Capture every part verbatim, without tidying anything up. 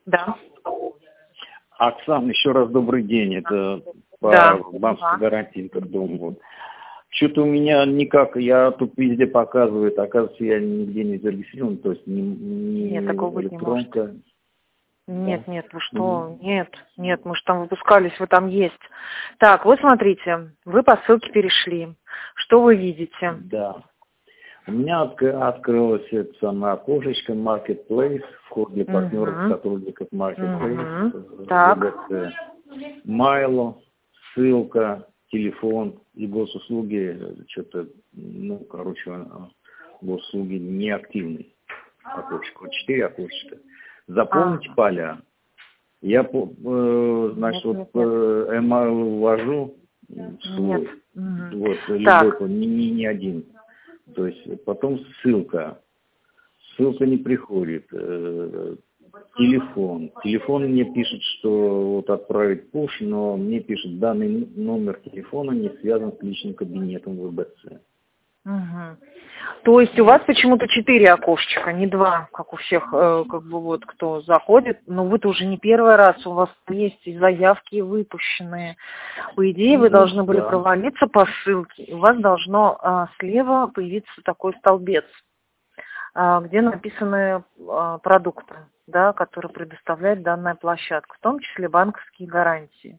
Да. Оксана, еще раз добрый день. Это по Да. банковской гарантии Интердом. Вот. Что-то у меня никак, я тут везде показывает, оказывается, я нигде не зарегистрирован, то есть не, не Нет, такого быть не может. электронка. Нет, Да. нет, вы что? Нет, нет, мы же там выпускались, вы там есть. Так, вот смотрите, вы по ссылке перешли. Что вы видите? Да. У меня отк- открылось это самое окошечко Marketplace, вход для партнеров, Угу. сотрудников Marketplace, Угу. Так. ВГЦ, Майло, ссылка, телефон и госуслуги, что-то, ну, короче, госуслуги неактивные. Окошечко, вот четыре окошечка. Заполните А. поля. Я, э, значит, Нет, вот нет, нет. э, email ввожу свой, Нет. Угу. вот, Так. любой, не, не, не один. То есть потом ссылка. Ссылка не приходит. Э, телефон. Телефон мне пишет, что вот отправить пуш, но мне пишет, данный номер телефона не связан с личным кабинетом ВБЦ. Угу. То есть у вас почему-то четыре окошечка, не два, как у всех, э, как бы вот, кто заходит. Но вы-то уже не первый раз, у вас есть и заявки выпущенные. По идее, вы Ну, должны были да. провалиться по ссылке. И у вас должно а, слева появиться такой столбец, а, где написаны а, продукты, да, которые предоставляет данная площадка, в том числе банковские гарантии.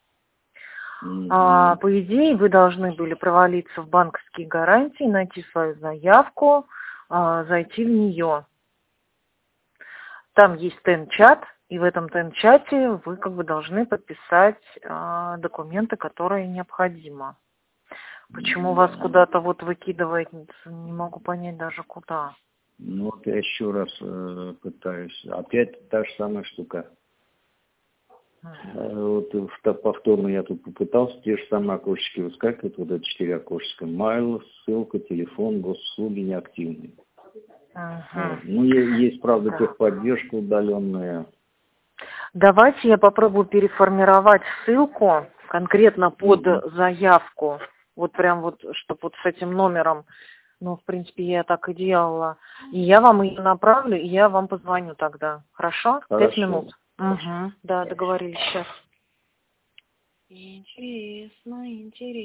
А, по идее, вы должны были провалиться в банковские гарантии, найти свою заявку, а, зайти в нее. Там есть тен-чат, и в этом тен-чате вы как бы должны подписать а, документы, которые необходимо. Почему вас куда-то вот выкидывает, не могу понять даже куда. Ну вот я еще раз э, пытаюсь. Опять та же самая штука. Вот в- повторно я тут попытался, те же самые окошечки выскакивают, вот это четыре окошечка. Майл, ссылка, телефон, госуслуги неактивные. Ага. Вот. Ну, е- есть, правда, Так. техподдержка удаленная. Давайте я попробую переформировать ссылку конкретно под Угу. заявку. Вот прям вот, чтобы вот с этим номером, ну, в принципе, я так и делала. И я вам ее направлю, и я вам позвоню тогда. Хорошо? Пять Хорошо. минут. Угу. Да, договорились. Сейчас. Интересно, интересно.